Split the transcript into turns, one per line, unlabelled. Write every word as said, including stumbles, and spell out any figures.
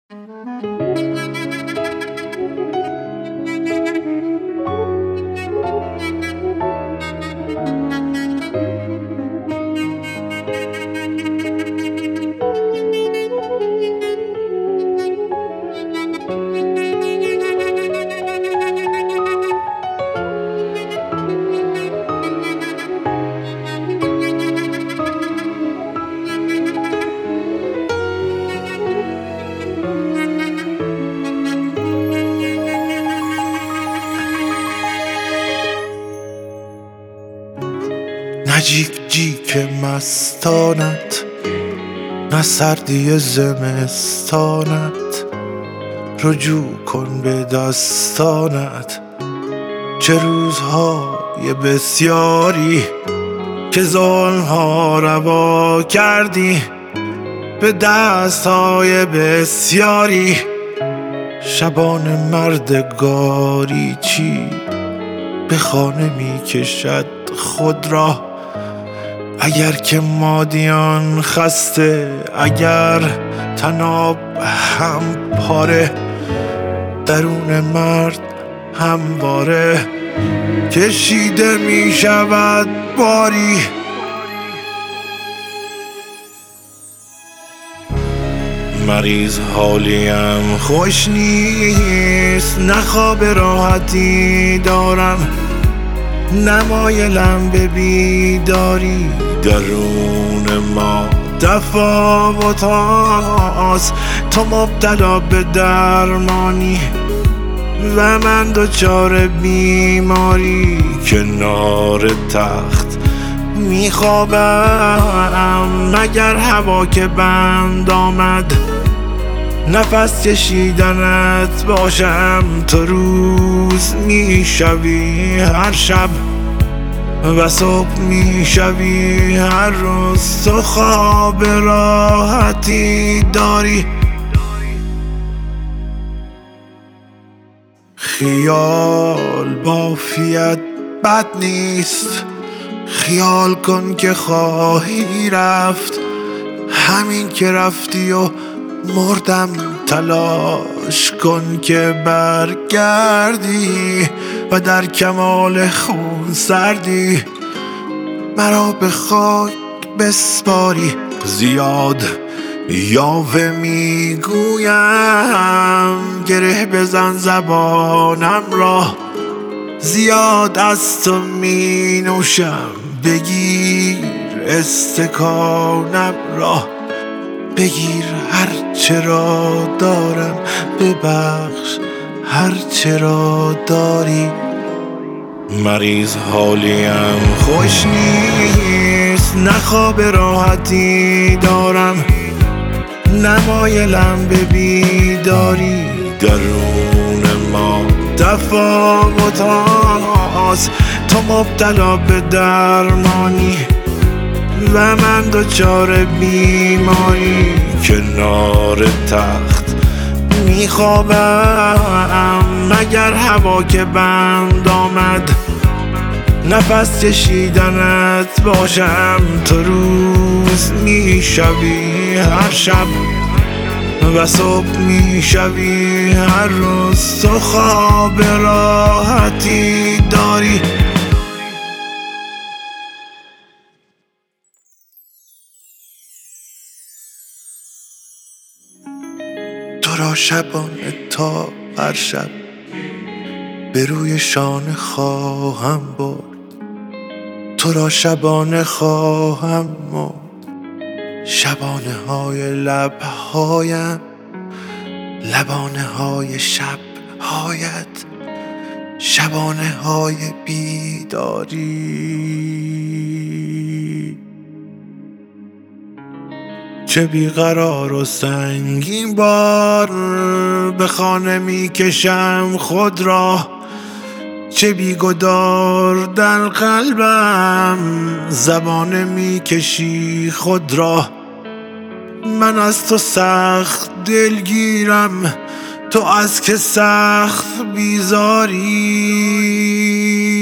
نه جیک جیک مستانت، نه سردی زمستانت، رجوع کن به دستانت. چه روزهای بسیاری که ظلم‌ها روا کردی، به دست‌های بسیاری شبان مردگاری چی به خانه می کشد خود را. اگر که مادیان خسته، اگر طناب هم پاره، درون مرد همواره کشیده می شود باری. مریض حالیم خوش نیست، نه خواب راحتی دارم، نمایلم به بیداری. درون ما تفاوت هاست، تو مبتلا به درمانی و من دچار بیماری. کنار تخت میخوابم، مگر هوا که بند آمد نفس کشیدنت باشم. تو روز میشوی هر شب و صبح میشوی هر روز. تو خواب راحتی داری، خیال بافیت بد نیست. خیال کن که خواهی رفت، همین که رفتی و مردم. تلاش کن که برگردی و در کمال خون سردی مرا به خاک بسپاری. زیاد یاوه میگویم، گره بزن زبانم را. زیاد از تو می نوشم، بگیر استکانم را. بگیر هر چرا دارم، ببخش هر چرا داری. مریض حالیم خوش نیست، نه خواب راحتی دارم، نمایلم به بیداری. درون ما تفاوت هاست، تو مبتلا به درمانی و من دچار بیماری. کنار تخت میخوابم، مگر هوا که بند آمد نفس کشیدنت باشم. تو روز میشوی هر شب و صبح میشوی هر روز. تو خواب راحتی داری. تو را شبانه تا هر شب به روی شانه خواهم برد. تو را شبانه خواهم مرد. شبانه های لبهایم، لبانه های شب هایت، شبانه های بیداری. چه بیقرار و سنگین بار به خانه می کشم خود را. چه بیگدار در قلبم زبانه می کشی خود را. من از تو سخت دلگیرم، تو از که سخت بیزاری.